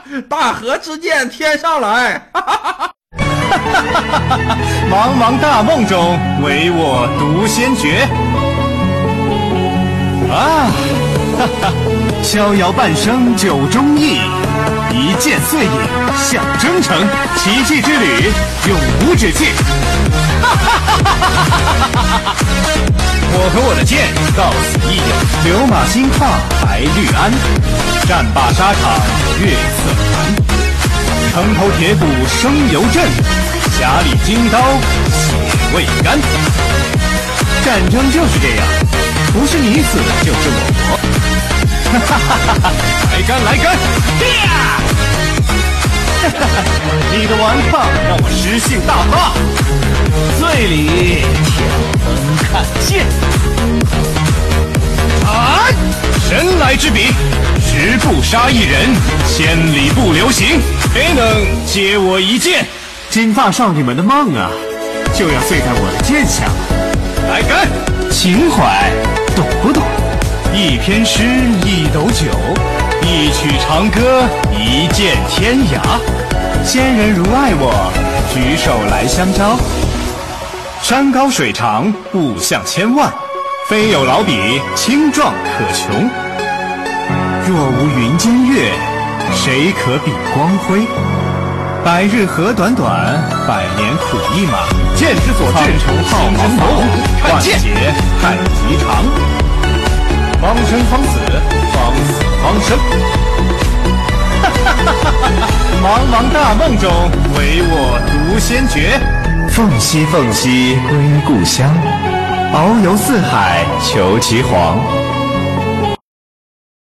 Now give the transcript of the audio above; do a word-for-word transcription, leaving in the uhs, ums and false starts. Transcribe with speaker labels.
Speaker 1: 大河之间天上来。
Speaker 2: 茫茫大梦中，唯我独先觉。啊，哈哈，逍遥半生酒中意，一剑碎影向征程，奇迹之旅永无止境。我和我的剑到此一游，流马星跨白玉鞍，战罢沙场月色寒。城头铁骨声犹震，匣里金刀血未干。战争就是这样，不是你死就是我活。哈哈哈哈！来干来干！呀！哈哈哈！你的顽抗让我诗性大发。醉里天风看剑。啊！神来之笔，十步杀一人，千里不留行。谁能接我一剑？金发少女们的梦啊，就要碎在我的剑下。来干！情怀懂不懂？一篇诗，一斗酒，一曲长歌，一剑天涯。仙人如爱我，举手来相招。山高水长，步向千万，非有老比青壮可穷。若无云间月，谁可比光辉？百日何短短，百年苦一马。剑之所至，浩茫茫，万劫太极长。方生方死，方死方生。哈哈哈哈哈！茫茫大梦中，唯我独先觉。凤兮凤兮归故乡，遨游四海求其凰。